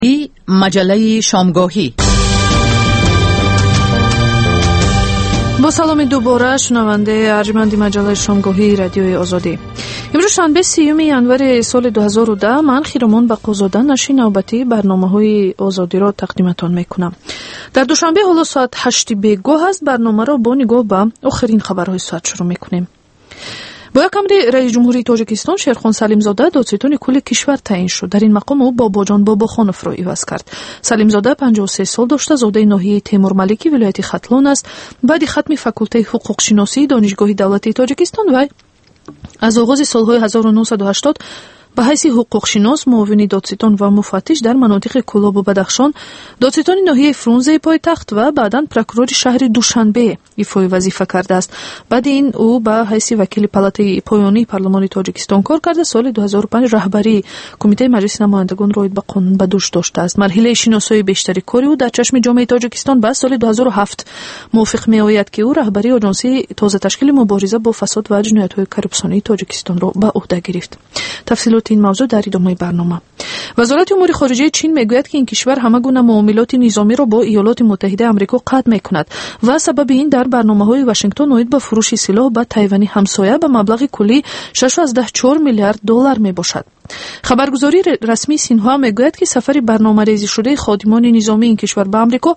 مجله شامگاهی. با سلام دوباره شنونده ارجمند مجله شامگاهی رادیوی آزادی. امروز شنبه 30 январи سال 2010 من خیرمان بقازاده نشر نوبتی برنامه‌های آزادی را تقدیمتان میکنم. در دوشنبه حالا ساعت 8 بیگاه است. برنامه را با نگاه به آخرین خبرهای ساعت شروع میکنیم. با امر رئیس جمهوری تاجیکستان شیرخان سلیمزاده دادستان کل کشور تعیین شد. در این مقام او باباجان باباخانوف را عوض کرد. سلیمزاده 53 سال داشته، زاده ناحیه تیمور ملکی ولایت ختلان است. بعد ختم فاکولته حقوق شناسی دانشگاه دولتی تاجیکستان و از آغاز سالهای 1980 به حیث حقوقشناس معاون دادستان و مفتش در مناطق کلاب و بدخشان، دادستان ناحیه فرونزه پایتخت و بعداً پروکورور شهر دوشنبه ایفای وظیفه کرده است. بعد این او به حیث وکیل پالاتای پایانی پارلمان تاجیکستان کار کرده. سال 2005 رهبری کمیته مجلس نمایندگان را به قانون به دوش داشته است. مرحله شناسایی بیشتری کاری او در چشم جامعه تاجیکستان به سال 2007 موافق میآید که او رهبری آژانسی تازه تشکیل مبارزه با فساد و جنایت‌های کارپسانی تاجیکستان را به عهده گرفت. تفصیلات این موضوع در ادامه برنامه. وزارت امور خارجه چین میگوید که این کشور همه گونه معاملات نظامی را با ایالات متحده آمریکا قطع میکند و سبب این در برنامه‌های واشنگتن اوید به فروش سلاح به تایوانی همسایه به مبلغ کلی 6.4 میلیارد دلار میباشد. خبرگزاری رسمی سینهوا میگوید که سفر برنامه‌ریزی شده خادمان نظامی این کشور به آمریکا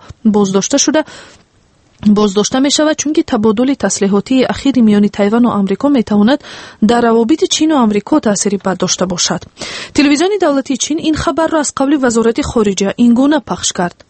بازداشته می شود، چون که تبادل تسلیحاتی اخیر میان تایوان و آمریکا می تواند در روابط چین و آمریکا تأثیری بد داشته باشد. تلویزیون دولتی چین این خبر را از قبل وزارت خارجه این گونه پخش کرد: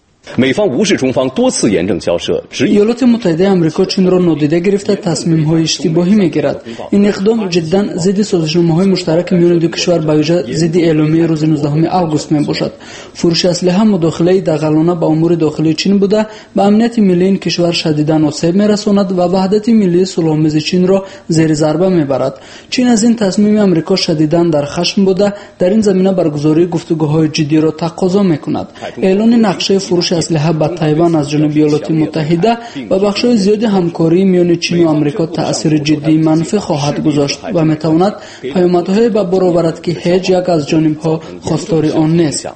ایالات متحده آمریکا چین را نادیده گرفته تصمیم‌های اشتباهی می‌گیرد. این اقدام جداً ضد سازش‌نامه‌های مشترک میان دو کشور به ویژه ضد اعلامیه روز 19 آگوست میباشد. فروش اسلحه مداخله دغلانه به امور داخلی چین بوده، به امنیت ملی این کشور شدیداً آسیب می‌رساند و وحدت ملی صلح‌آمیز چین را زیر ضربه میبرد. چین از این تصمیم آمریکا شدیداً در خشم بوده، در این زمینه برگزاری گفتگوهای جدی را تقاضا می‌کند. اعلان نقشه فروش اسلحه به تایوان از جانب ایالات متحده و بخش‌های زیادی همکاری میان چین و آمریکا تأثیر جدی منفی خواهد گذاشت و می‌تواند پیامدهای به بار آورد که هیچ یک از جانب‌ها خواستار آن نیست.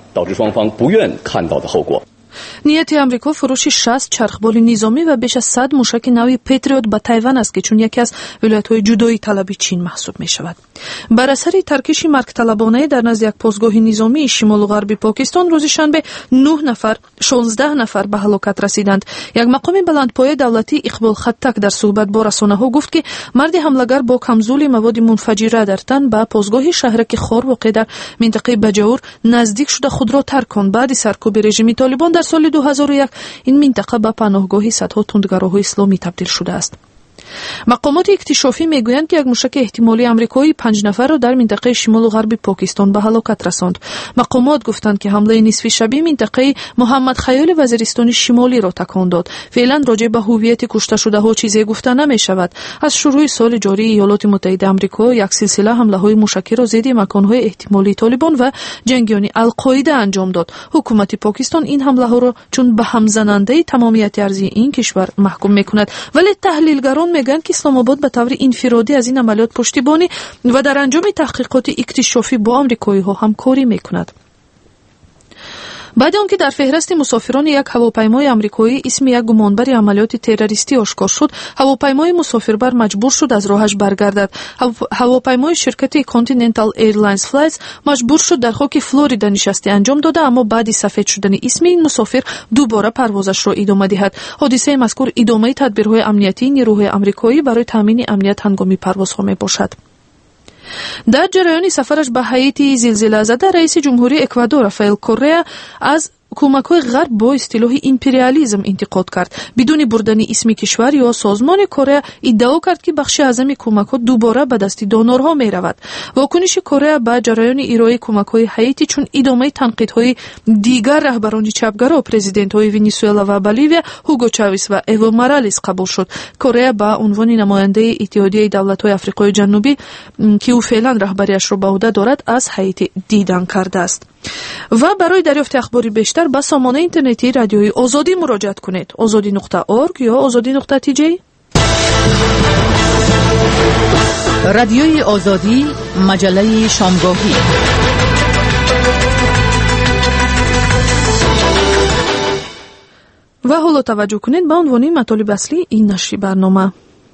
نیت آمریکا فروش 60 چرخبال نظامی و بیش از 100 موشک نوی پتریوت به تایوان است که چون یکی از ولایت‌های جدایی طلبی چین محسوب می‌شود. بر اثر ترکش مرگ طلبانه در نزد یک پاسگاه نظامی شمال و غربی پاکستان روز شنبه 16 نفر به هلاکت رسیدند. یک مقام بلندپایه دولتی اقبال خطک در صحبت با رسانه‌ها گفت که مرد حمله‌گر با کمزولی مواد منفجره در تن به پاسگاه شهرک خار واقع در منطقه بجاور نزدیک شده خود را ترک کند. بعد سرکوب رژیم طالبان در سال 2001 این منطقه به پناهگاه صدها تندگراهای اسلامی تبدیل شده است. مقامات اکتشافی میگویند که یک موشک احتمالی آمریکایی 5 نفر را در منطقه شمال و غربی پاکستان به هلاکت رساند. مقامات گفتند که حمله نصف شبی منطقه محمد خیال وزیرستان شمالی را تکان داد. فعلا راجع به هویت کشته شده ها چیزی گفته نمی شود. از شروع سال جاری ایالات متحده آمریکا یک سلسله حمله های موشکی را ضد مکان‌های احتمالی طالبان و جنگیان القاعده انجام داد. حکومت پاکستان این حمله ها را چون به هم زننده تمامیت ارضی این کشور محکوم میکند، ولی تحلیلگران میگن که اسلام آباد به طور انفرادی از این عملیات پشتیبانی و در انجام تحقیقات اکتشافی با آمریکایی ها همکاری میکند. بعد آنکه در فهرست مسافران یک هواپیمای آمریکایی اسم یک گمانبر عملیات تروریستی آشکار شد، هواپیمای مسافربر مجبور شد از راهش برگردد. هواپیمای شرکت کانتیننتال ایرلاینز فلایتس مجبور شد در خاک فلوریدا نشستی انجام داده، اما بعد سفید شدن اسم این مسافر دوباره پروازش را ادامه دهد. حادثه مذکور ادامه تدبیرهای امنیتی نیروهای آمریکایی برای تامین امنیت هنگام پروازها میباشد. در جریان سفرش به هایتی زلزله زده، رئیس جمهوری اکوادور رافائل کوریا از کمک‌های غرب با اصطلاح امپریالیسم انتقاد کرد. بدون بردن اسم کشور یا سازمان کره ادعا کرد که بخش اعظم کمک‌ها دوباره به دست دونورها می‌رود. واکنش کره به جریان ارائه کمک‌های هایتی چون ادامه تنقیدهای دیگر رهبران چپگرا و پرزیدنت‌های ونزوئلا و بولیویا هوگو چاویز و ایو مورالیس قبول شد. کره به عنوان نماینده اتحادیه دولت‌های آفریقای جنوبی که او فعلا رهبریش را به عهده دارد از هایتی دیدن کرده است. و برای دریافت اخباری بیشتر به سامانه اینترنتی رادیوی آزادی مراجعه کنید. azadi.org یا azadi.tj. رادیوی آزادی، مجله شامگاهی. حالا توجه کنید به عنوان مطالب اصلی این نشر برنامه.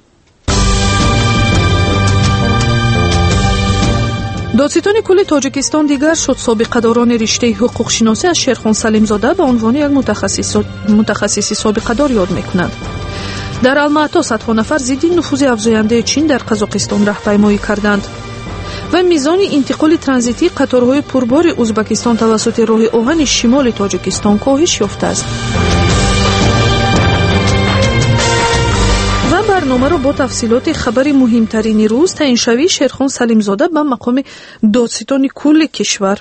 دادستان کل تاجیکستان دیگر شد سابقه داران رشته حقوق شناسی از شیرخان سلیم زاده به عنوان یک متخصص سابقه دار یاد میکنند. در الماتا صدها نفر ضد نفوذ افزاینده چین در قزاقستان راهپیمایی کردند و میزان انتقال ترانزیتی قطارهای پربار ازبکستان توسط راه آهن شمال تاجیکستان کاهش یافته است. و برنامه را با تفصیلات خبر مهمترین روز تعیین شوی شیرخان سلیم زاده به مقام دادستان کل کشور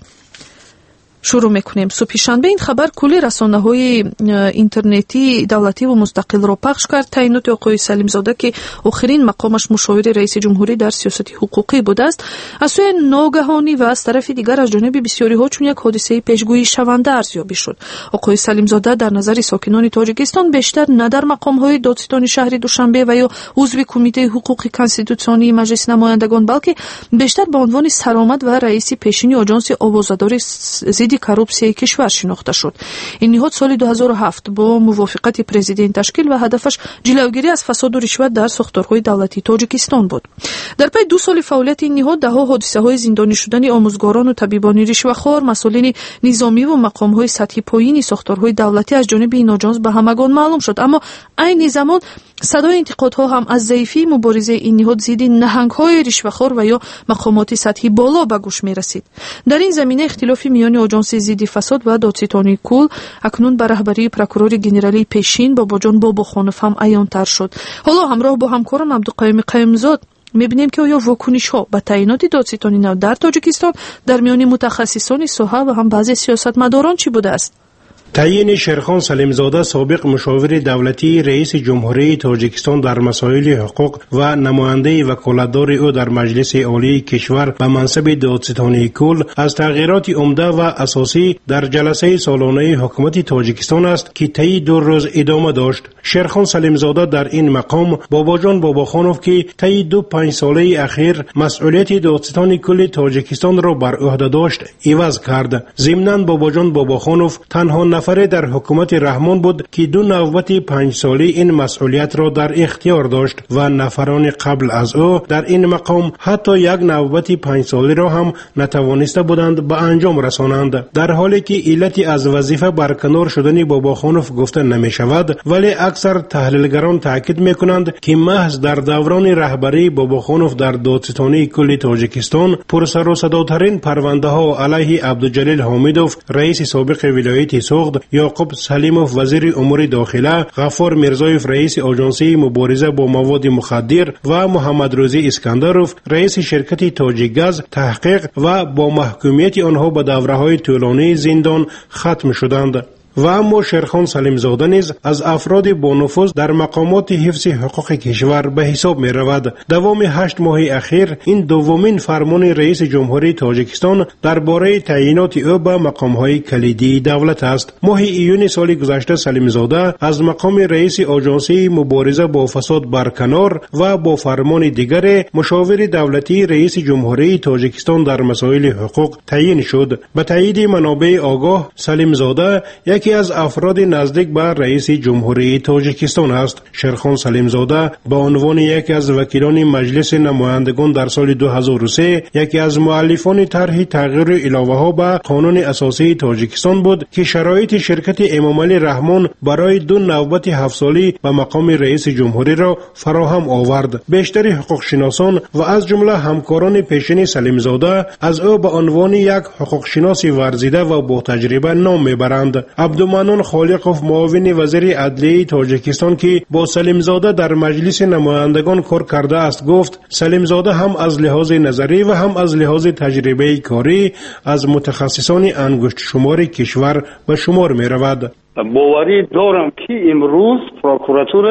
شروع میکنیم. صبح شنبه این خبر کل رسانه‌های اینترنتی دولتی و مستقل را پخش کرد. تعیینات آقای سلیم زاده که آخرین مقامش مشاور رئیس جمهوری در سیاست حقوقی بوده است، از سوی ناگهانی و از طرف دیگر از جانب بسیاری ها چون یک حادثه پیشگویی شونده ارزیابی شد. آقای سلیم زاده در نظر ساکنان تاجیکستان بیشتر نه در مقام‌های دادستانی شهر دوشنبه و یا عضو کمیته حقوق کانستیتوسیونی مجلس نمایندگان، بلکه بیشتر به عنوان سرآمد و رئیس پیشین آژانس آوازداری ضد کروپسیای کشور شناخته شد. این نهاد سال 2007 با موافقت پرزیدنت تشکیل و هدفش جلوگیری از فساد و رشوت در ساختارهای دولتی تاجیکستان بود. در پی 2 سال فعالیت این نهاد ده‌ها حادثه‌های زندانی شدن آموزگاران و طبیبان رشوه‌خوار، مسئولین نظامی و مقام‌های سطحی پایین ساختارهای دولتی از جانب این آژانس به همگان معلوم شد. اما عین زمان صدای انتقادها هم از ضعیفی مبارزه این نهاد ضد نهنگ‌های رشوه‌خوار و یا مقامات سطحی بالا به گوش می‌رسید. در این زمینه اختلاف میان آژانس ضد فساد و دادستانی کل اکنون به رهبری پروکورور گنرالی پیشین باباجان باباخانف هم عیان‌تر شد. حالا همراه با همکارم عبدالقیوم قیومزاد می‌بینیم که آیا واکنش‌ها به تعیینات دادستانی نو در تاجیکستان در میان متخصصان ساحه و هم بعضی سیاستمداران چی بوده است؟ تعیین شیرخان سلیم زاده سابق مشاور دولتی رئیس جمهوری تاجیکستان در مسائل حقوق و نماینده وکالتدار او در مجلس عالی کشور به منصب دادستانی کل از تغییرات عمده و اساسی در جلسه سالانه حکومت تاجیکستان است که طی 2 روز ادامه داشت. شیرخان سلیم زاده در این مقام باباجان باباخانف که طی 2-5 ساله اخیر مسئولیت دادستانی کل تاجیکستان را بر عهده داشت عوض کرد. ضمناً باباجان باباخانف تنها نفر در حکومت رحمان بود که 2 نوبت 5 ساله این مسئولیت را در اختیار داشت و نفران قبل از او در این مقام حتی 1 نوبت 5 ساله را هم نتوانسته بودند به انجام رسانند. در حالی که علت از وظیفه برکنار شدن باباخانف گفته نمی شود، ولی اکثر تحلیلگران تاکید می کنند که محض در دوران رهبری باباخانف در دادستانی کل تاجیکستان پرسر و صداترین پرونده ها علیه عبدالجلیل حامیدوف رئیس سابق ولایت سوخت، یعقوب سلیموف وزیر امور داخله، غفار میرزایف رئیس آژانسی مبارزه با مواد مخدر و محمد روزی اسکندروف رئیس شرکت تاجیکگاز تحقیق و با محکومیت آنها به دوره‌های طولانی زندان ختم شدند. و اما شیرخان سلیم زاده نیز از افراد با نفوذ در مقامات حفظ حقوق کشور به حساب می رود. دوام 8 ماه اخیر این دومین فرمان رئیس جمهوری تاجیکستان درباره تعیینات او به مقام‌های کلیدی دولت است. ماه ایون سال گذشته سلیم زاده از مقام رئیس آژانسی مبارزه با فساد برکنار و با فرمان دیگر مشاور دولتی رئیس جمهوری تاجیکستان در مسائل حقوق تعیین شد. به تایید منابع آگاه، سلیم زاده یکی از افراد نزدیک به رئیس جمهوری تاجیکستان است. شیرخان سلیم زاده به عنوان یکی از وکیلان مجلس نمایندگان در سال 2003 یکی از مؤلفان طرح تغییر الهه‌ها به قانون اساسی تاجیکستان بود که شرایط شرکت امامعلی رحمان برای 2 نوبت 7 سالی به مقام رئیس جمهوری را فراهم آورد. بیشتر حقوق شناسان و از جمله همکاران پیشین سلیم زاده از او به عنوان یک حقوق شناس ورزیده و با تجربه نام میبرند. عبدالمنان خالقوف معاون وزیر عدلیه تاجیکستان که با سلیم زاده در مجلس نمایندگان کار کرده است گفت سلیم زاده هم از لحاظ نظری و هم از لحاظ تجربه کاری از متخصصان انگشت شمار کشور به شمار می رود. باوری دارم که امروز پروکوراتور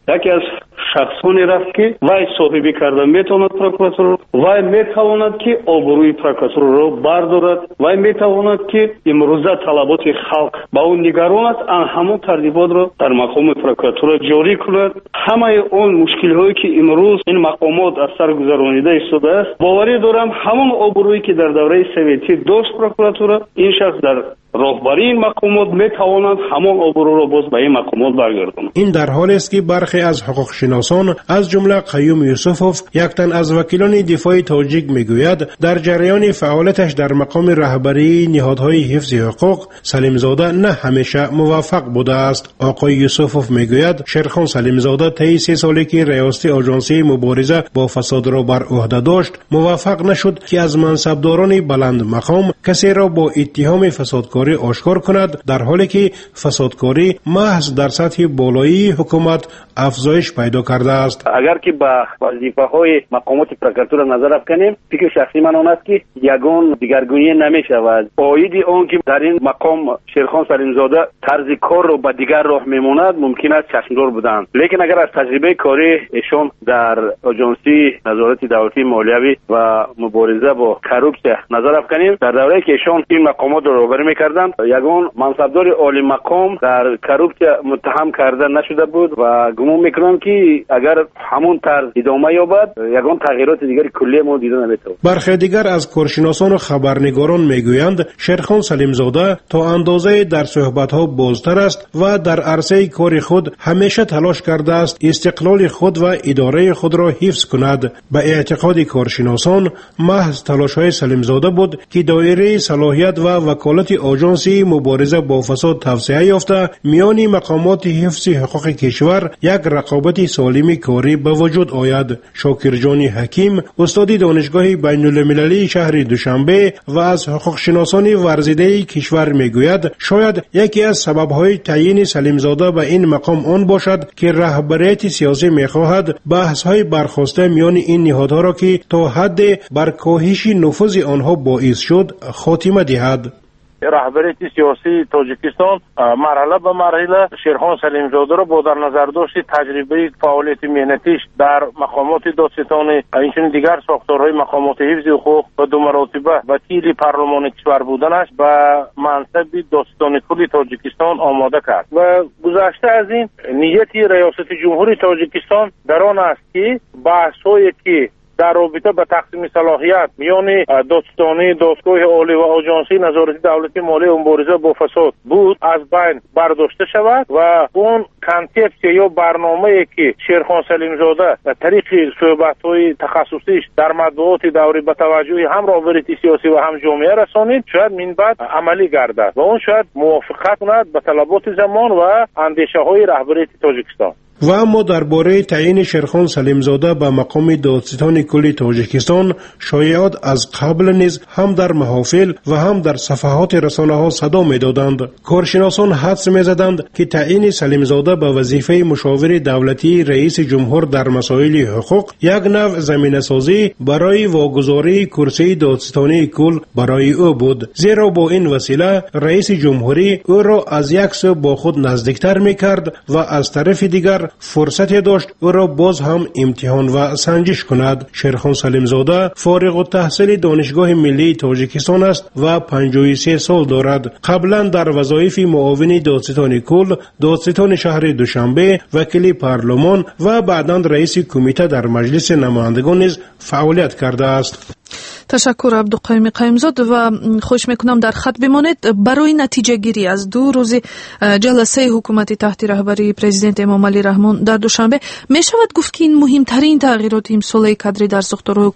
یکی از شخصانی رفت که وای صاحبی کرده میتواند پروکراتور وای میتواند که آبروی پروکراتور را بردارد وای میتواند که امروزه طلبات خلق با اون نگرانت همون ترتیبات را در مقام پروکراتور جاری کند. همه اون مشکل هایی که امروز این مقامات از سر گذرانیده ایستاده است، باوری دارم همون آبرویی که در دوره سویتی داشت پروکراتور، این شخص در راهبری این مقامات میتواند همون آبرو را باز به این مقامات برگرداند. این در حالی است که برخی از حقوق شناسان از جمله قیوم یوسفوف، یک تن از وکیلان دفاع تاجیک میگوید در جریان فعالیتش در مقام رهبری نهادهای حفظ حقوق سلیم زاده نه همیشه موفق بوده است. آقای یوسفوف میگوید شیرخان سلیم زاده طی 3 سالی که ریاست آژانسی مبارزه با فساد را بر عهده داشت موفق نشد که از منصبداران بلند مقام کسی را با اتهام فسادکاری آشکار کند، در حالی که فسادکاری محض در سطح بالایی حکومت افزایش پیدا کرده است. اگر که با وظیفه‌های مقامات پروکراتور نظر افکنیم، فکر شخصی من آن است که یگان دیگرگونی نمی‌شود. باید آن که در این مقام شیرخان سلیم زاده طرز کار را به دیگر راه میموند ممکن است چشمدار بودند، لیکن اگر از تجربه کاری ایشان در آژانسی نظارت دولتی مالیوی و مبارزه با کروپسیون نظر افکنیم، در دوره‌ای که ایشان این مقامات را رهبری می‌کردند یگان منصبدار عالی مقام در کروپسیون متهم کرده نشده بود و گمان میکنم که اگر همون طرز ادامه یابد یگان تغییرات دیگری کلی ما دیده نمیتواند. برخی دیگر از کارشناسان و خبرنگاران میگویند شیرخان سلیم زاده تا اندازه در صحبت‌ها بازتر است و در عرصه کار خود همیشه تلاش کرده است استقلال خود و اداره خود را حفظ کند. به اعتقاد کارشناسان محض تلاش‌های سلیم زاده بود که دایره صلاحیت و وکالت آژانسی مبارزه با فساد توسعه یافته میان مقامات حفظ حقوق کشور یک رقابت سالم کاری به وجود آید. شاکرجان حکیم استاد دانشگاه بین المللی شهر دوشنبه و از حقوق شناسان ورزیده کشور میگوید شاید یکی از سبب‌های تعیین سلیم زاده به این مقام آن باشد که رهبریت سیاسی میخواهد بحث‌های برخاسته میان این نهادها را که تا حد بر کاهش نفوذ آنها باعث شد خاتمه دهد. رهبریت سیاسی تاجیکستان مرحله به مرحله شیرخان سلیم زاده را با در نظر داشت تجربه فعالیت مهنتیش در مقامات دادستانی اینچنین دیگر ساختارهای مقامات حفظ حقوق و 2 مرتبه وکیل پارلمان کشور بودنش به منصب دادستانی کل تاجیکستان آماده کرد و گذشته از این نیت ریاست جمهوری تاجیکستان در آن است که بحث‌هایی که در رابطه به تقسیم صلاحیت میان دادستانی، دادگاه عالی و آژانسی نظارت دولتی مالی و مبارزه با فساد بود از بین برداشته شود و اون کانسپت یا برنامه‌ای که شیرخان سلیم زاده از طریق صحبت‌های تخصصیش در مطبوعات دوری به توجه هم رهبریت سیاسی و هم جامعه رسانید شاید من بعد عملی گردد و اون شاید موافقت کند به طلبات زمان و اندیشه‌های رهبریت تاجیکستان. و اما درباره تعیین شیرخان سلیم زاده به مقام دادستان کل تاجیکستان شایعات از قبل نیز هم در محافل و هم در صفحات رسانه‌ها صدا می‌دادند. کارشناسان حدس می‌زدند که تعیین سلیم زاده به وظیفه مشاور دولتی رئیس جمهور در مسائل حقوق یک نوع زمینه‌سازی برای واگذاری کرسی دادستانی کل برای او بود، زیرا با این وسیله رئیس جمهوری او را از یک سو با خود نزدیکتر می‌کرد و از طرف دیگر فرصتی داشت او را باز هم امتحان و سنجش کند. شیرخان سلیم زاده فارغ التحصیل دانشگاه ملی تاجیکستان است و 53 سال دارد. قبلا در وظایف معاون دادستان کل، دادستان شهر دوشنبه، وکیل پارلمان و بعداً رئیس کمیته در مجلس نمایندگان نیز فعالیت کرده است. تشکر عبدالقیوم قیومزاد و خوش میکنم در خط بمانید. برای نتیجه گیری از 2 روز جلسه حکومت تحت رهبری پرزیدنت امام علی رحمان در دوشنبه می شود گفت که این مهمترین تغییرات امساله کادری در ساختارهای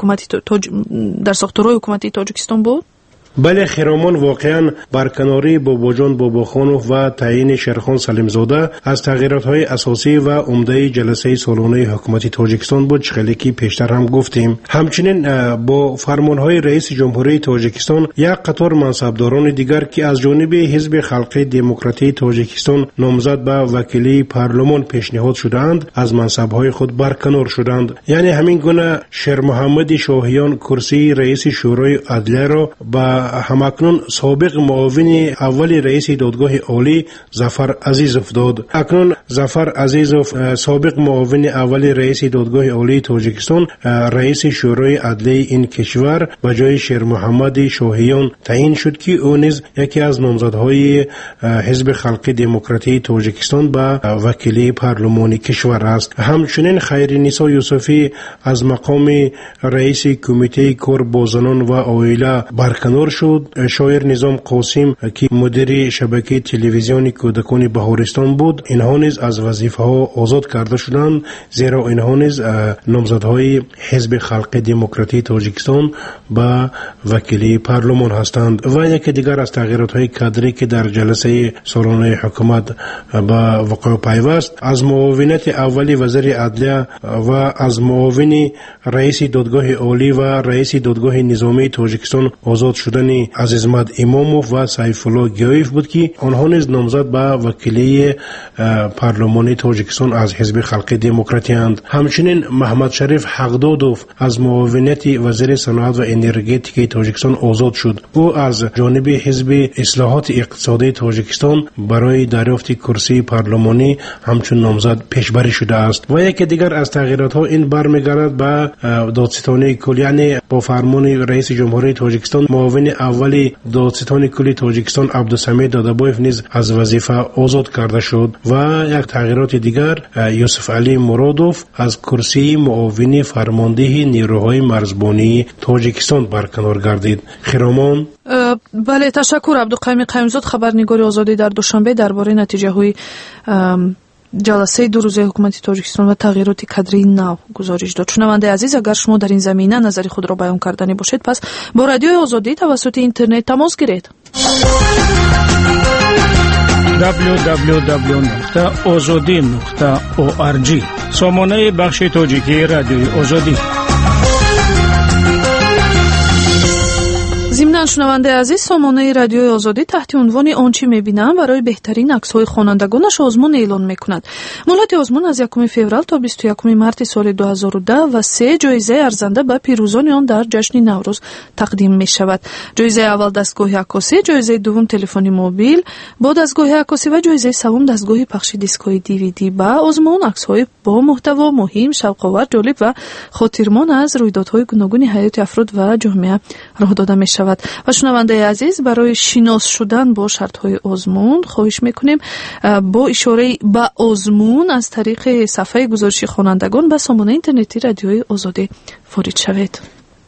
حکومتی تاجیکستان بود؟ بله خیرامان، واقعا برکناری باباجان باباخانوف و تعیین شیرخان سلیم زاده از تغییرات‌های اساسی و عمده جلسه سالانه حکومت تاجیکستان بود، خیلی که پیشتر هم گفتیم. همچنین با فرمان‌های رئیس جمهوری تاجیکستان یک قطار منصبداران دیگر که از جانب حزب خلق دموکراتی تاجیکستان نامزد به وکیلی پارلمان پیشنهاد شدند از منصب‌های خود برکنار شدند. یعنی همین گونه شیر محمد شاهیان کرسی رئیس شورای عدلیه را به همکنون سابق معاون اول رئیس دادگاه عالی ظفر عزیزوف داد. اکنون ظفر عزیزوف سابق معاون اول رئیس دادگاه عالی تاجیکستان رئیس شورای عدلیه این کشور به جای شیر محمد شاهیان تعیین شد که او نیز یکی از نامزدهای حزب خلق دموکراتی تاجیکستان به وکیلی پارلمانی کشور است. همچنین خیرنیسا یوسفی از مقام رئیس کمیته کار با زنان و عائله برکنار شد. شاعر نظام قاسم که مدیر شبکه تلویزیونی کودکان بهارستان بود، اینها نیز از وظیفه ها آزاد کرده شدند، زیرا اینها نیز نامزدهای حزب خلق دموکراتی تاجیکستان به وکیلی پارلمان هستند. و یکی دیگر از تغییرات های کادری که در جلسه سالانه حکومت به وقوع پیوست، از معاونت اولی وزیر عدلیه و از معاون رئیس دادگاه عالی و رئیس دادگاه نظامی تاجیکستان آزاد شدن عزیزمد اماموف و سیف الله گیایف بود که آنها نیز نامزد به وکیلی پارلمانی تاجیکستان از حزب خلق دموکراتی اند. همچنین محمد شریف حقدادوف از معاونت وزیر صنعت و انرژتیک تاجیکستان آزاد شد. او از جانب حزب اصلاحات اقتصادی تاجیکستان برای دریافت کرسی پارلمانی همچون نامزد پیشبری شده است. و یکی دیگر از تغییرات ها این برمیگردد به دادستانی کلی، یعنی با فرمان رئیس جمهوری تاجیکستان معاون اول دادستان کلی تاجیکستان عبدالصمد دادابایف نیز از وظیفه آزاد کرده شد. و یک تغییرات دیگر، یوسف علی مرادوف از کرسی معاون فرمانده نیروهای مرزبانی تاجیکستان برکنار گردید. خیرامان. بله، تشکر. عبدالقیوم قیومزاد، خبرنگار آزادی، در دوشنبه درباره نتیجه های جلسه دو روزه حکومت تاجیکستان و تغییرات کادری نو گزارش داد. شنونده عزیز، اگر شما در این زمینه نظری خود را بیان کردنی باشید، پس با رادیوی آزادی توسط اینترنت تماس گیرید. www.azadi.org سامانه بخش تاجیکی رادیوی آزادی. ضمن شنونده عزیز، سامانه رادیوی آزادی تحت عنوان آنچه می‌بینم برای بهترین عکس‌های خوانندگانش آزمون اعلان می‌کند. مهلت آزمون از 1 فوریه تا 21 مارس سال 2010 و 3 جایزه ارزنده به پیروزان آن در جشن نوروز تقدیم می‌شود. جایزه اول دستگاه عکاسی، جایزه دوم تلفن موبیل با دستگاه عکاسی و جایزه سوم دستگاه پخش دیسک‌های دیویدی. با آزمون عکس‌های با محتوا مهم، شوق‌آور، جالب و خاطرمان از رویدادهای گوناگون حیات افراد و جامعه راه داده می‌شود. و شنونده عزیز، برای شناس شدن با شرط‌های آزمون خواهش می‌کنیم با اشاره به آزمون از طریق صفحه گزارش خوانندگان به سامانه اینترنتی رادیوی آزادی وارد شوید.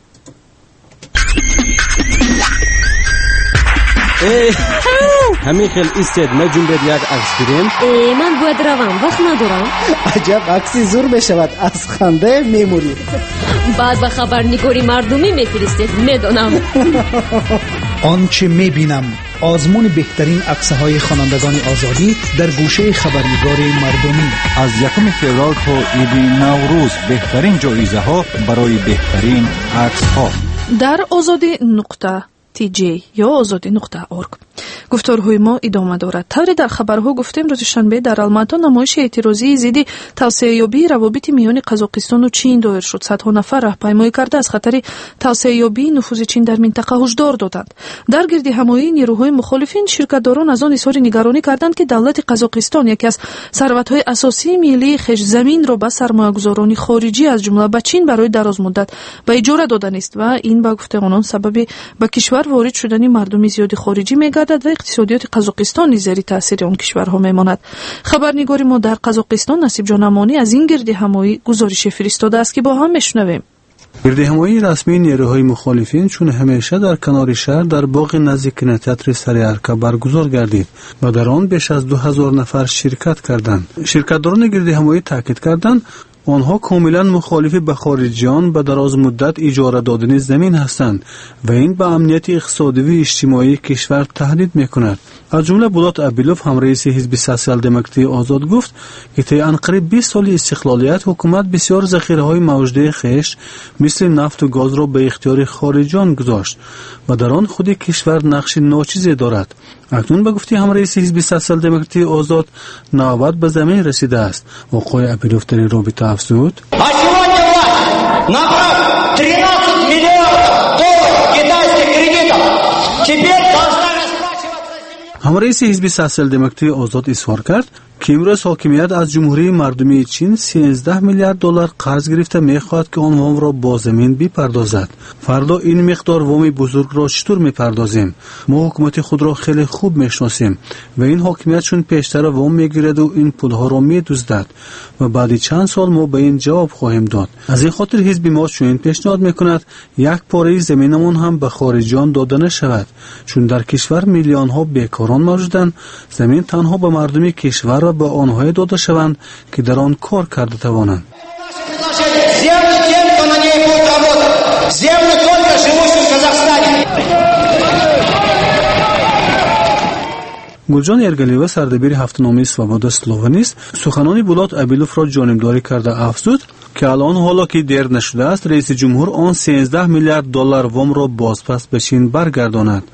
همین خیلی ایستید نجوم بید یک عکس گیریم. من باید روم، وقت ندارم. عجب عکسی زور بشود، از خنده میمورید. بعد به خبرنگاری مردمی میفرستید، میدونم. آنچه میبینم، آزمون بهترین عکس‌های خوانندگان آزادی در گوشه خبرنگار مردمی. از 1 فوریه تا عید نوروز بهترین جایزه ها برای بهترین عکس ها در azadi.tj یا azadi.org. گفتارهای ما ادامه دارد. طوری در خبرها گفتیم روز شنبه در الماتا نمایش اعتراضی ضد توسعه‌یابی روابط میان قزاقستان و چین دایر شد. صدها نفر راهپیمایی کرده از خطر توسعه‌یابی نفوذ چین در منطقه هشدار دادند. در گرد همایی نیروهای مخالفین شرکت‌داران از آن اظهار نگرانی کردند که دولت قزاقستان یکی از ثروت‌های اساسی ملی خویش زمین را به سرمایه‌گذاران خارجی از جمله به چین برای دراز مدت به اجاره دادن است و این به گفته آنان سبب به کشور وارد شدن مردم زیاد خارجی می‌گردد و اقتصادیات قزاقستان زیر تاثیر آن کشورها میماند. خبرنگار ما در قزاقستان نصیب جان امانی از این گرد همایی گزارش فرستاده است که با هم بشنویم. گرد همایی رسمی نیروهای مخالفین چون همیشه در کنار شهر در باغ نزدیک کینوتئاتر سریارکا برگزار گردید و در آن بیش از 2000 نفر شرکت کردند. شرکت‌داران گرد همایی تاکید کردند آنها کاملا مخالف به خارجیان به دراز مدت اجاره دادن زمین هستند و این به امنیت اقتصادی و اجتماعی کشور تهدید میکند. از جمله بولات ابیلوف هم رئیس حزب سوسیال دموکراتی آزاد گفت که طی قریب 20 سال استقلالیت حکومت بسیار ذخیره‌های موجوده خویش مثل نفت و گاز را به اختیار خارجیان گذاشت و در آن خود کشور نقش ناچیزی دارد. اکنون به گفته هم رئیس حزب سوسیال دموکراتی آزاد نوبت به زمین رسیده است. آقای ابیلوف در این رابطه افزود: همرئیس حزب سوسیال دموکراتی آزاد اظهار کرد که امروز حاکمیت از جمهوری مردمی چین 13 میلیارد دلار قرض گرفته میخواهد که آن وام را با زمین بپردازد. فردا این مقدار وام بزرگ را چطور میپردازیم؟ ما حکومت خود را خیلی خوب میشناسیم و این حاکمیت چون پیشتر وام میگیرد و این پولها را میدزدد و بعد چند سال ما به این جواب خواهیم داد. از این خاطر حزب ما چنین پیشنهاد میکند یک پاره زمینمان هم به خارجیان داده نشود، چون در کشور میلیون ها بیکاران موجودند. زمین تنها به مردم کشور و به آنها داده شوند که در آن کار کرده توانند. گلجان ارگلیوا سردبیر هفته‌نامه سوابودا سلوونیست سخنان بولات ابیلوف را جانبداری کرده افزود که الان حالا که دیر نشده است رئیس جمهور آن 13 میلیارد دلار وام را بازپس به چین برگرداند.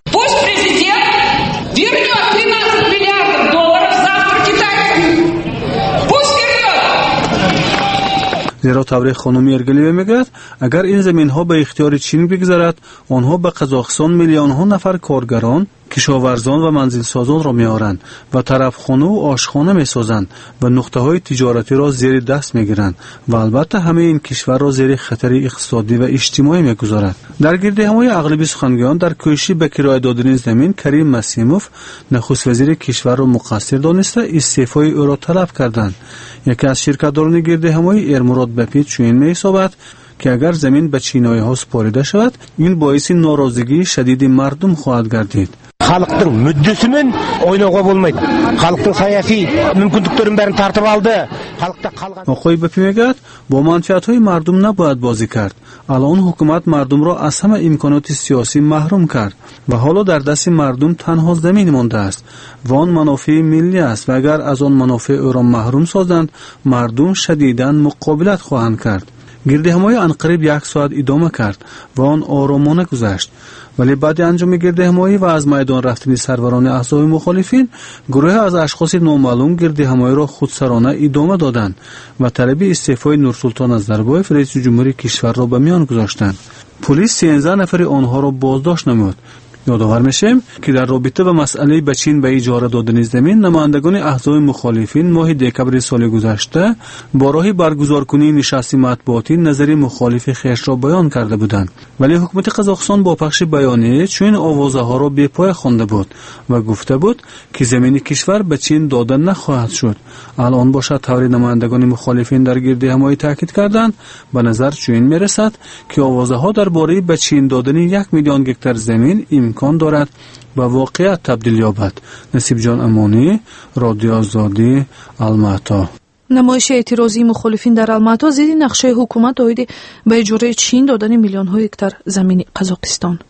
زیرا تبریک خانم ارگلیوا میگوید اگر این زمین ها به اختیار چین بگذرد آنها به قزاقستان میلیون ها نفر کارگران، کشاورزان و منزل سازان را میآورند و طرفخانه و آشخانه میسازند و نقطه های تجارتی را زیر دست میگیرند و البته همه این کشور را زیر خطر اقتصادی و اجتماعی میگذارند. در گردهمایی اغلبی سخنگویان در کوشش به کرایه دادن زمین کریم مسیموف نخست وزیر کشور را مقصر دانسته استعفای او را طلب کردند. یکی از شرکتداران گردهمایی ارمراد بپید چنین می‌حسابد که اگر زمین به چینایی ها سپاریده شود این باعث ناراضگی شدید مردم خواهد گردید. Халықтың мүддесімен ойнауға болмайды. Халықтың саяси мүмкіндіктерін бәрін тартып алды. Халықта қалған. آقای بپی میگوید با منفعت‌های مردم نباید بازی کرد. الان حکومت مردم را از همه امکانات سیاسی محروم کرد و حالا در دست مردم تنها زمین مانده است و آن منافع ملی است و اگر از آن منافع او را محروم سازند مردم شدیداً مقابلت خواهند کرد. گردهمایی عنقریب 1 ساعت ادامه کرد و آن آرامانه گذشت، ولی بعد انجام گردهمایی و از میدان رفتن سروران احزاب مخالفین گروه از اشخاص نامعلوم گردهمایی را خودسرانه ادامه دادند و طلب استعفای نورسلطان نظربایف رئیس جمهوری کشور را به میان گذاشتند. پلیس 13 نفر آنها را بازداشت نمود. یادآور میشیم که در رابطه با مسئله به چین به اجاره دادن زمین نمایندگان احزاب مخالفین ماه دکمبر سال گذشته با راه برگزارکنی نشست مطبوعاتی نظر مخالف خویش را بیان کرده بودند، ولی حکومت قزاقستان با پخش بیانیه چون آوازه ها را به پای خوانده بود و گفته بود که زمین کشور به چین داده نخواهد شد. الان باشد طوری نمایندگان مخالفین در گردهمایی تاکید کردند به نظر چنین میرسد که آوازه ها درباره به چین دادن 1 میلیون هکتار زمین امکان دارد و واقعیت تبدیل یابد. نصیب جان امانی، رادیو آزادی، الماتا. نمایش اعتراضی مخالفین در الماتا ضد نقشه حکومت اوید به اجاره چین دادن میلیون ها هکتار زمین قزاقستان.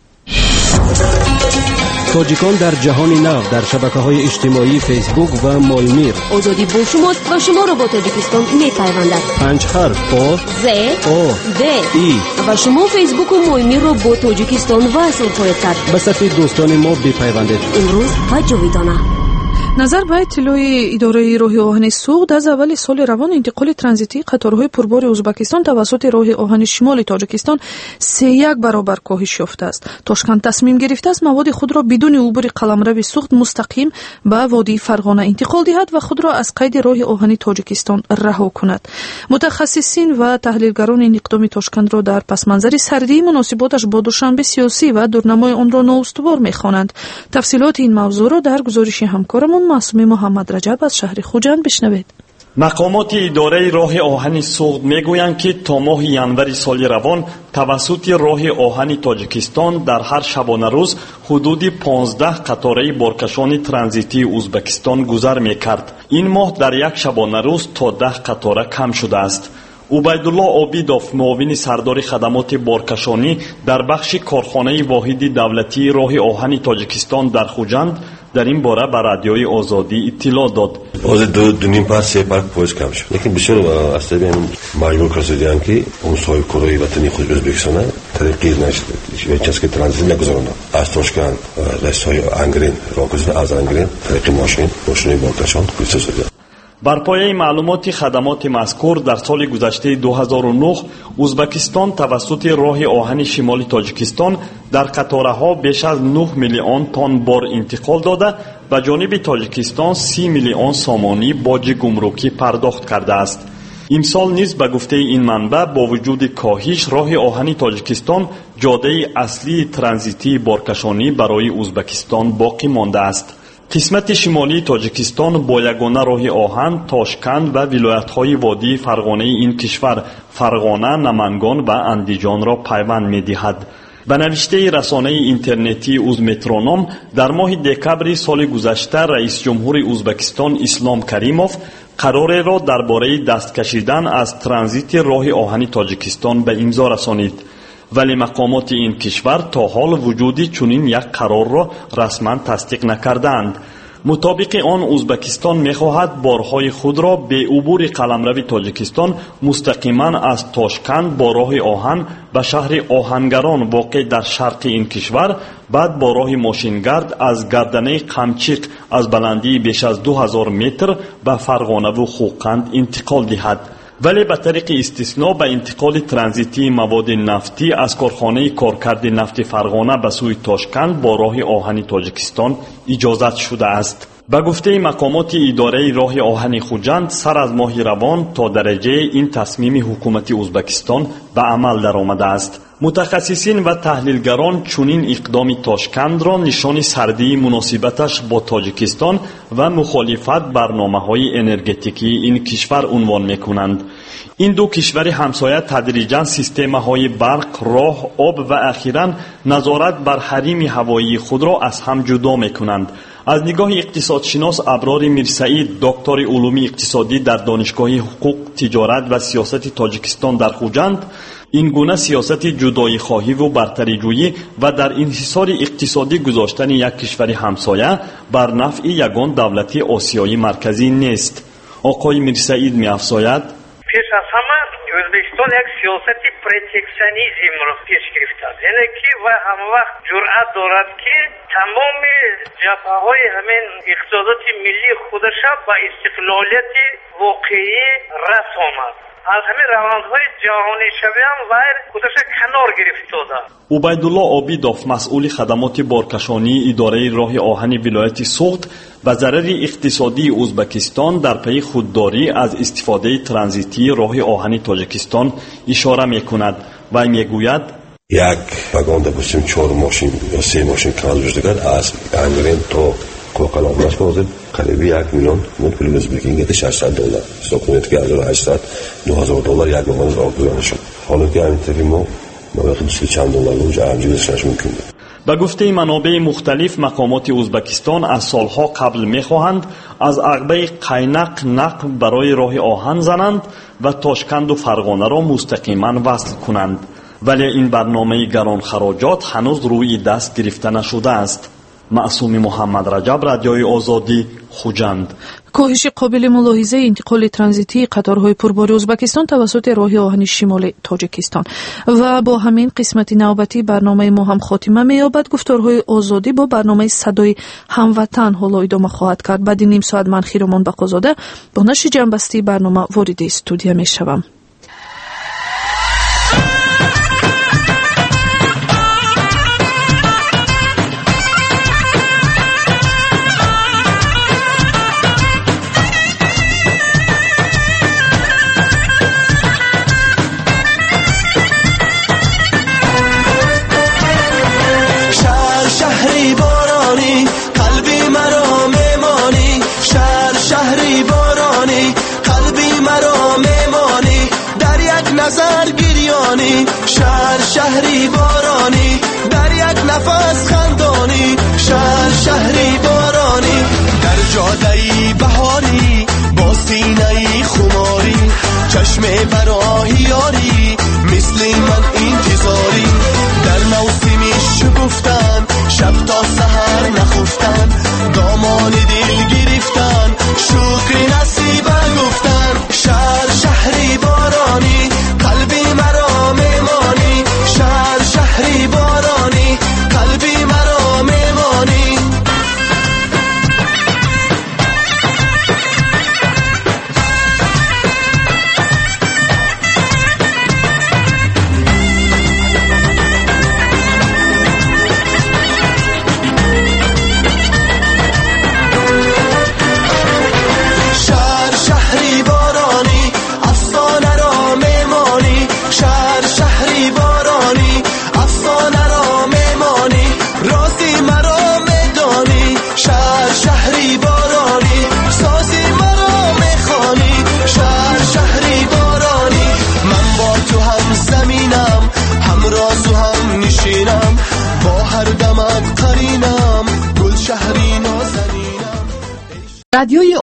تاجیکان در جهان نو در شبکه‌های اجتماعی فیسبوک و مالمیر. آزادی با شماست و شما را با تاجیکستان می‌پیوندد. 5 حرف او ز او د ای و شما فیسبوک و مالمیر را با تاجیکستان وصل خواهید کرد. به صفحه دوستان ما بپیوندید. امروز و جاویدانه. نظر به اطلاع اداره راه آهن سوخت از اول سال روان انتقال ترانزیتی قطارهای پربار ازبکستان توسط راه آهن شمال تاجیکستان 3 برابر کاهش یافته است. تاشکند تصمیم گرفته است مواد خود را بدون عبور قلمرو سوخت مستقیم به وادی فرغانه انتقال دهد و خود را از قید راه آهن تاجیکستان رها کند. متخصصین و تحلیلگران این اقدام تاشکند را در پس منظر سردی مناسباتش با دوشنبه سیاسی و دورنمای آن را نااستوار می‌خوانند. تفصیلات این موضوع را در گزارش همکارمون معصوم محمد رجب از شهر خوجند بشنوید. مقامات اداره راه آهن سوخت میگویند که تا ماه ینوری سال روان توسط راه آهن تاجیکستان در هر شبانه روز حدود 15 قطاره بارکشان ترانزیتی ازبکستان گذر میکرد. این ماه در یک شبانه روز تا 10 قطاره کم شده است. عبیدالله عابدوف معاون سردار خدمات بارکشانی در بخش کارخانه واحد دولتی راه آهن تاجیکستان در خوجند در این باره به رادیوی آزادی اطلاع داد. از دو نیم پس 3 پارک پوز کم شد. لیکن بسیار از طریق مجبور کردند که اون صاحب کارای وطنی خود ازبکستان طریق نشد. چیزی که ترانزیت نگذارند. از تاشکند رسای انگرین راکوزن از انگرین طریق ماشین بارکشان کوچه شده. бар пояи маълумоти хадамоти мазкур дар соли гузаштаи 2009 узбекистон тавассути роҳи оҳани шимоли тоҷикистон дар қатораҳо беш аз 9 миллион тонн бор интиқол дода ба ҷониби тоҷикистон 30 миллион сомонӣ боҷи гумрукӣ пардохт кардааст. имсол низ ба гуфтаи ин манбаъ бо вуҷуди коҳиш роҳи оҳани тоҷикистон ҷодаи аслии транзитии боркашонӣ барои узбекистон боқӣ мондааст. қисмати шимолии тоҷикистон бо ягона роҳи оҳан тошканд ва вилоятҳои водии фарғонаи ин кишвар фарғона, намангон ва андиҷонро пайванд медиҳад. ба навиштаи расонаи интернетии узметроном дар моҳи декабри соли гузашта раисҷумҳури узбекистон Ислом Каримов қарореро дар бораи даст кашидан аз транзити роҳи оҳани тоҷикистон ба имзо расонид. вале мақомоти ин кишвар то ҳол вуҷуди чунин як қарорро расман тасдиқ накардаанд. мутобиқи он узбекистон мехоҳад борҳои худро бе убури қаламрави тоҷикистон мустақиман аз тошканд бо роҳи оҳан ба шаҳри оҳангарон воқеъ дар шарқи ин кишвар, баъд бо роҳи мошингард аз гарданаи қамчиқ аз баландии беш аз 2000 метр ба фарғонаву хуқанд интиқол диҳад. вале ба тариқи истисно ба интиқоли транзитии маводи нафтӣ аз корхонаи коркарди нафти фарғона ба сӯи тошканд бо роҳи оҳани тоҷикистон иҷозат шудааст. ба гуфтаи мақомоти идораи роҳи оҳани хуҷанд, сар аз моҳи равон то дараҷаи ин тасмими ҳукумати узбекистон ба амал даромадааст. мутахассисин ва таҳлилгарон чунин иқдоми тошкандро нишони сардии муносибаташ бо тоҷикистон ва мухолифат барномаҳои энергетикии ин кишвар унвон мекунанд. ин ду кишвари ҳамсоя тадриҷан системаҳои барқ, роҳ, об ва ахиран назорат бар ҳарими ҳавоии худро аз ҳам ҷудо мекунанд. аз нигоҳи иқтисодшинос Аброри Мирсаид, доктори улуми иқтисодӣ дар донишгоҳи ҳуқуқ, тиҷорат ва сиёсати Тоҷикистон дар Хуҷанд, ин гуна сиёсати ҷудоихоҳиву бартариҷӯӣ ва дар инҳисори иқтисодӣ гузоштани як кишвари ҳамсоя бар нафъи ягон давлати осиёи марказӣ нест. оқои Мирсаид меафзояд: пеш аз ҳама O'zbekiston як сиёсати протекционизмро пеш гирифтааст. яъне ки ва ҳамавақт ҷуръат дорад ки тамоми ҷабҳаҳои ҳамин иқтисодоти миллии худаша ба истиқлолияти воқеӣ расонад. аз ҳамин равандҳои ҷаҳонишавиам вай худаша канор гирифтода. убайдулло обидов, масъули хадамоти боркашонии идораи роҳи оҳани вилояти Суғд, ба зарари иқтисодии Узбекистон дар пайи худдорӣ аз истифодаи транзитии роҳи оҳани Тоҷикистон ишора мекунад. вай мегӯяд: як вагон допустим 4 мошин ё 3 мошин каналдошдагар аз Ангрен то Коқалонаш ҳозир қариби 1 миллион пули ӯзбекинг $600 ҳисоб кунед ки $800-2000 як вагон об гузарда шуд. ҳоло ки ҳамин тарафи мо маблағи 200 чанд долларро ҷамъ гузашташ мумкин буд. ба гуфтаи манобеи мухталиф, мақомоти Узбекистон аз солҳо қабл мехоҳанд аз ағбаи қайнақ нақб барои роҳи оҳан зананд ва Тошканду Фарғонаро мустақиман васл кунанд. вале ин барномаи гаронхароҷот ҳанӯз рӯи даст гирифта нашудааст. маъсуми муҳаммад Раҷаб, радиои Озодӣ, Хуҷанд. коҳиши қобили мулоҳизаи интиқоли транзитии қаторҳои пурбори Узбекистон тавассути роҳи оҳани шимоли Тоҷикистон. ва бо ҳамин қисмати навбатии барномаи мо ҳам хотима меёбад. гуфторҳои Озодӣ бо барномаи Садои ҳамватан ҳоло идома хоҳад кард. баъди ним соат ман Хиромон Бақозода бо нашри ҷамъбастии барнома вориди студия мешавам. شهر شهری بارانی در یک نفس خندانی شهر شهری بارانی در جاده‌ای بهاری با سینه‌ای خماری چشم براهی یاری مثل من انتظاری در موسم شگفتن شب تا سحر نخفتن دامان دل گرفتن شکر نصیب گفتن شهر شهری بارانی قلبی مرا میمانی شهر شهری بارانی قلبی مرا میمانی رادیوی